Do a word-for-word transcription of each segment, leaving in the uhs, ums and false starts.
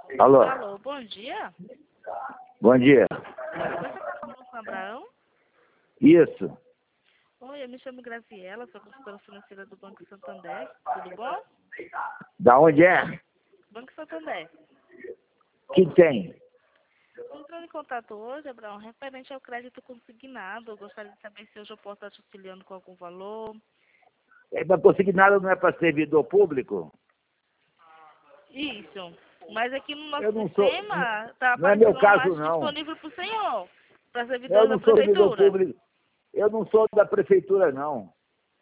Alô? Alô, bom dia. Bom dia. Você com o Abraão? Isso. Oi, eu me chamo Graziela, sou consultora financeira do Banco Santander. Tudo bom? Da onde é? Banco Santander. Que tem? Estou entrando em contato hoje, Abraão, referente ao crédito consignado. Eu gostaria de saber se hoje eu posso estar te auxiliando com algum valor. É, mas consignado não é para servidor público? Isso. Mas aqui no nosso Eu não sou. sistema está Não é meu aparecendo uma caso, margem não. disponível para o senhor, para Eu servidores da não sou servidor prefeitura. público. Eu não sou da prefeitura, não.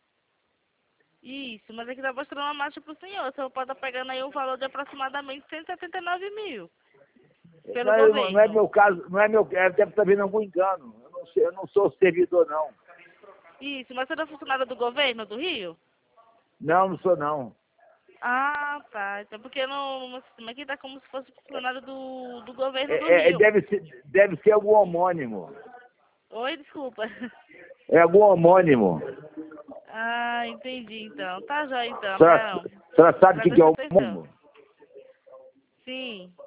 Isso, mas aqui está mostrando uma margem para o senhor. O senhor pode estar pegando aí um valor de aproximadamente cento e setenta e nove mil pelo Não é, governo. não é meu caso, não é meu. É, deve estar vendo algum engano. Eu não, sei, eu não sou servidor, não. Isso, mas você não é funcionário do governo do Rio? Não, não sou, não. Ah, tá. Então, porque no no sistema aqui tá como se fosse funcionário do, do governo do É, é, Rio. deve ser, deve ser algum homônimo. Oi, desculpa. É algum homônimo. Ah, entendi então. Tá já então, A senhora, Abraão. a senhora sabe o que que é Agradeço a atenção. homônimo? Sim.